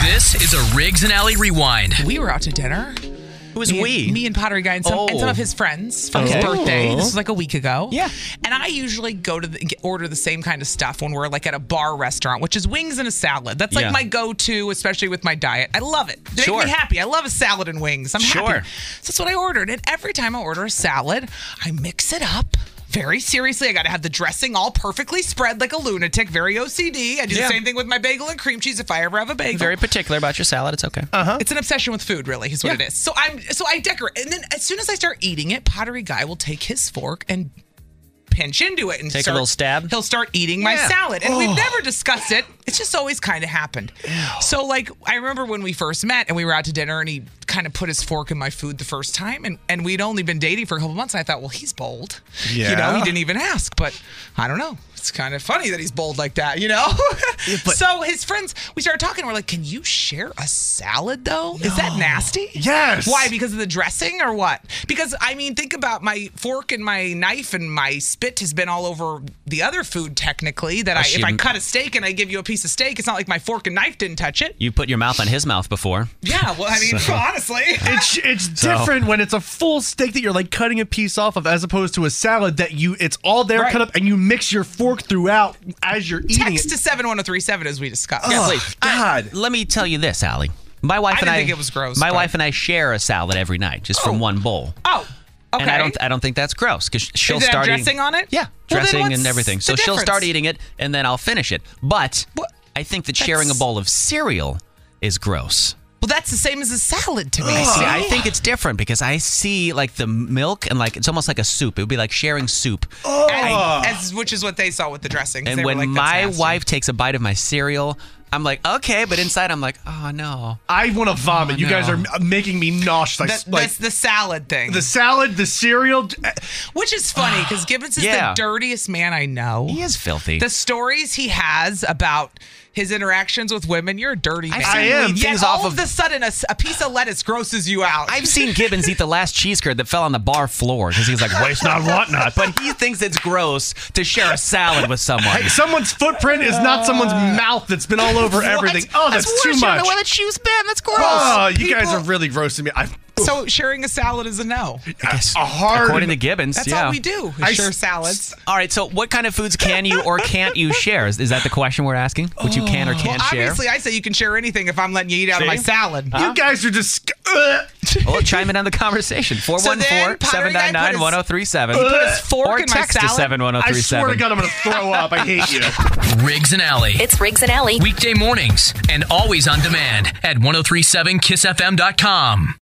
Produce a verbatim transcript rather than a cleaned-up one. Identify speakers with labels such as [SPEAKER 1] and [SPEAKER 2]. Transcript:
[SPEAKER 1] This is a Riggs and Alley Rewind.
[SPEAKER 2] We were out to dinner.
[SPEAKER 3] Who was
[SPEAKER 2] me
[SPEAKER 3] we?
[SPEAKER 2] And, me and Pottery Guy and some,
[SPEAKER 3] oh.
[SPEAKER 2] and some of his friends for
[SPEAKER 3] Okay.
[SPEAKER 2] his birthday. This was like a week ago.
[SPEAKER 3] Yeah.
[SPEAKER 2] And I usually go to the, get- order the same kind of stuff when we're like at a bar restaurant, which is wings and a salad. That's like
[SPEAKER 3] Yeah.
[SPEAKER 2] my go-to, especially with my diet. I love it. They
[SPEAKER 3] Sure.
[SPEAKER 2] make me happy. I love a salad and wings. I'm
[SPEAKER 3] Sure.
[SPEAKER 2] happy. So that's what I ordered. And every time I order a salad, I mix it up. Very seriously, I got to have the dressing all perfectly spread like a lunatic, very O C D. I do
[SPEAKER 3] Yeah.
[SPEAKER 2] the same thing with my bagel and cream cheese if I ever have a bagel.
[SPEAKER 3] Very particular about your salad. It's okay.
[SPEAKER 2] Uh-huh. It's an obsession with food, really, is what
[SPEAKER 3] Yeah.
[SPEAKER 2] it is. So I'm so I decorate, and then as soon as I start eating it, Pottery Guy will take his fork and pinch into it and
[SPEAKER 3] Take a
[SPEAKER 2] start,
[SPEAKER 3] little stab?
[SPEAKER 2] He'll start eating my
[SPEAKER 3] Yeah.
[SPEAKER 2] salad, and we've never discussed it. It's just always kind of happened. So like I remember when we first met and we were out to dinner, and he kind of put his fork in my food the first time, and and we'd only been dating for a couple months. And I thought, well, he's bold. You know,
[SPEAKER 4] Yeah.
[SPEAKER 2] he didn't even ask, but I don't know. It's kind of funny that he's bold like that, you know?
[SPEAKER 4] but-
[SPEAKER 2] so his friends, we started talking. We're like, can you share a salad, though? Is that nasty?
[SPEAKER 4] Yes.
[SPEAKER 2] Why? Because of the dressing or what? Because, I mean, think about my fork and my knife and my spit has been all over the other food, technically, that I, if I
[SPEAKER 3] she-
[SPEAKER 2] cut a steak and I give you a piece of steak, it's not like my fork and knife didn't touch it.
[SPEAKER 3] You put your mouth on his mouth before.
[SPEAKER 2] Yeah, well, I mean, honestly.
[SPEAKER 4] It's it's different when it's a full steak that you're like cutting a piece off of, as opposed to a salad that you it's all there
[SPEAKER 2] Right.
[SPEAKER 4] cut up and you mix your fork throughout as you're eating
[SPEAKER 2] Text
[SPEAKER 4] it.
[SPEAKER 2] to seven one zero three seven as we discussed.
[SPEAKER 4] Yeah,
[SPEAKER 2] Yes.
[SPEAKER 4] please. God.
[SPEAKER 3] Let me tell you this, Allie. My wife
[SPEAKER 2] I
[SPEAKER 3] and
[SPEAKER 2] didn't
[SPEAKER 3] I
[SPEAKER 2] think it was gross,
[SPEAKER 3] My
[SPEAKER 2] but-
[SPEAKER 3] wife and I share a salad every night, just from one bowl.
[SPEAKER 2] Oh, okay.
[SPEAKER 3] And I don't I don't think that's gross because she'll
[SPEAKER 2] Does it have
[SPEAKER 3] start
[SPEAKER 2] dressing
[SPEAKER 3] eating,
[SPEAKER 2] on it?
[SPEAKER 3] Yeah,
[SPEAKER 2] Well, then
[SPEAKER 3] dressing
[SPEAKER 2] what's
[SPEAKER 3] and everything.
[SPEAKER 2] the
[SPEAKER 3] So she'll start
[SPEAKER 2] difference?
[SPEAKER 3] eating it and then I'll finish it. But
[SPEAKER 2] What?
[SPEAKER 3] I think that sharing a
[SPEAKER 2] That's-
[SPEAKER 3] bowl of cereal is gross.
[SPEAKER 2] Well, that's the same as a salad to me.
[SPEAKER 3] See, I think it's different because I see like the milk and like it's almost like a soup. It would be like sharing soup.
[SPEAKER 2] As, as- which is what they saw with the dressing.
[SPEAKER 3] And
[SPEAKER 2] they were
[SPEAKER 3] when
[SPEAKER 2] like, "That's
[SPEAKER 3] my
[SPEAKER 2] nasty."
[SPEAKER 3] wife takes a bite of my cereal, I'm like, okay, but inside I'm like, oh no.
[SPEAKER 4] I want to vomit.
[SPEAKER 3] Oh,
[SPEAKER 4] you guys
[SPEAKER 3] no.
[SPEAKER 4] are m- making me nauseous. Like,
[SPEAKER 2] That-
[SPEAKER 4] like
[SPEAKER 2] that's the salad thing.
[SPEAKER 4] the salad, the cereal.
[SPEAKER 2] Which is funny because Gibbons is
[SPEAKER 3] Yeah.
[SPEAKER 2] the dirtiest man I know.
[SPEAKER 3] He is filthy.
[SPEAKER 2] The stories he has about his interactions with women, you're a dirty man.
[SPEAKER 3] I've seen I am.
[SPEAKER 2] Yet
[SPEAKER 3] things
[SPEAKER 2] all
[SPEAKER 3] off
[SPEAKER 2] of
[SPEAKER 3] of-
[SPEAKER 2] a sudden, a, s- a piece of lettuce grosses you out.
[SPEAKER 3] I've seen Gibbons eat the last cheese curd that fell on the bar floor because he's like, waste not, want not. But he thinks it's gross to share a salad with someone.
[SPEAKER 4] Hey, someone's footprint is not someone's mouth that's been all over everything. Oh, that's, too
[SPEAKER 3] worse. You don't
[SPEAKER 4] much.
[SPEAKER 3] know where that shoe's been. That's gross.
[SPEAKER 4] Oh, you
[SPEAKER 2] People-
[SPEAKER 4] guys are really roasting me. I,
[SPEAKER 2] so sharing a salad is a no.
[SPEAKER 4] a hard.
[SPEAKER 3] According to Gibbons,
[SPEAKER 2] That's
[SPEAKER 3] yeah.
[SPEAKER 2] all we do. Is
[SPEAKER 4] I
[SPEAKER 2] share
[SPEAKER 4] s-
[SPEAKER 2] salads.
[SPEAKER 3] All right, so what kind of foods can you or can't you share? Is, is that the question we're asking? What you can or can't
[SPEAKER 2] Well,
[SPEAKER 3] share?
[SPEAKER 2] obviously, I say you can share anything if I'm letting you eat out of my
[SPEAKER 3] See?
[SPEAKER 2] salad.
[SPEAKER 4] You guys are just. Uh,
[SPEAKER 3] Well, chime in on the conversation. four one four, seven nine nine, one oh three seven.
[SPEAKER 2] He put his fork
[SPEAKER 3] Or
[SPEAKER 2] in my
[SPEAKER 3] text to
[SPEAKER 2] salad.
[SPEAKER 3] seven one oh
[SPEAKER 4] I
[SPEAKER 3] three
[SPEAKER 4] swear to
[SPEAKER 3] seven.
[SPEAKER 4] God, I'm going to throw up. I hate you.
[SPEAKER 1] Riggs and Alley.
[SPEAKER 5] It's Riggs and Alley.
[SPEAKER 1] Weekday mornings and always on demand at ten thirty-seven kiss f m dot com.